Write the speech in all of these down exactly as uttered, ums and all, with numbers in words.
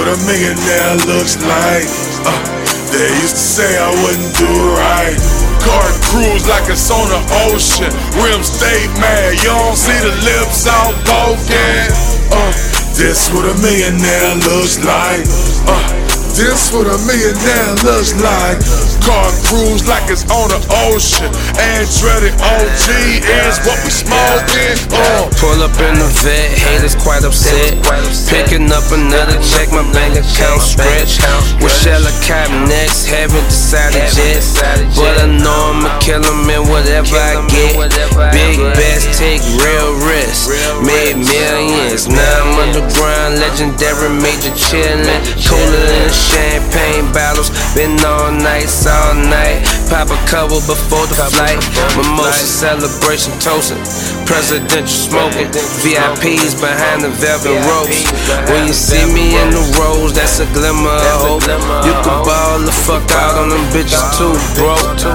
what a millionaire looks like. Uh, they used to say I wouldn't do right. Car cruise like it's on the ocean. Rims stay mad, you don't see the lips out poking. Uh, this what a millionaire looks like. Uh, this what a millionaire looks like. Car cruise like it's on the ocean. Andretti O G is what we smoking. Uh. Pull up in the vet, haters quite upset. Picking up another check, my bank account stretch. What shall I cop next? Haven't decided yet, but I know I'ma kill 'em in whatever I get. Big bets, take real risks. Made millions, now I'm underground, legendary, major chillin'. Cooler than champagne bottles, been all night, all night. Pop a couple before the flight. Mimosa celebration toasting, presidential smoking. V I Ps behind the velvet ropes. When you see me in the rose, that's a glimmer of hope. You can ball the fuck out on them bitches too, bro.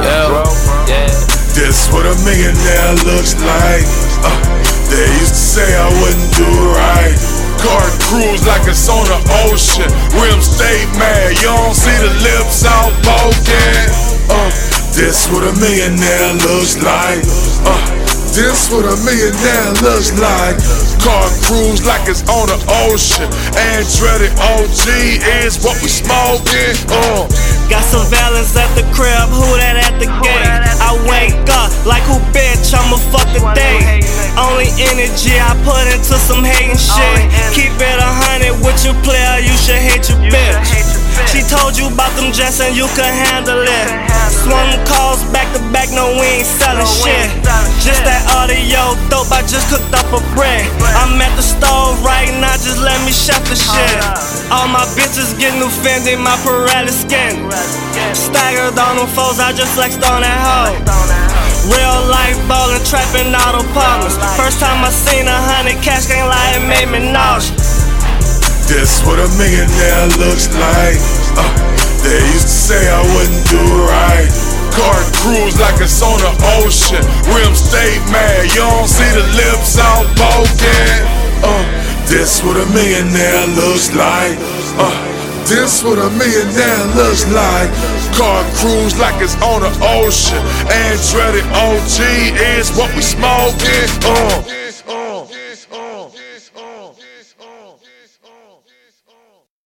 Yeah. This what a millionaire looks like. Uh, they used to say I wouldn't do right. Car cruise like it's on the ocean. Rims stay mad, you don't see the lips out poking. Uh, this what a millionaire looks like. Uh, this what a millionaire looks like. Car cruise like it's on the ocean. Andretti O G is what we smoking. Uh. Got surveillance at the crib, who that at the gate? I wake up like who bitch, I'ma fuck the day. Only energy I put into some hating shit. Keep it a hundred with your player, you should hate your bitch. She told you about them jets and you could handle it. Swung calls back to back, no we ain't selling shit. Just that audio dope, I just cooked up a brick. I'm at the stove right now, just let me chef the shit. All my bitches getting offended, my Pirelli skin. Staggered on them foes, I just flexed on that hoe. Real life ballin', trapping auto partners. First time I seen a hundred cash, can't lie, it made me nauseous. This what a millionaire looks like. Uh, they used to say I wouldn't do right. Car cruise like it's on the ocean. Rims stay mad, you don't see the lips out poking. Uh, this what a millionaire looks like. Uh, this what a millionaire looks like. Car cruise like it's on the ocean. Andretti O G is what we smoking. Uh.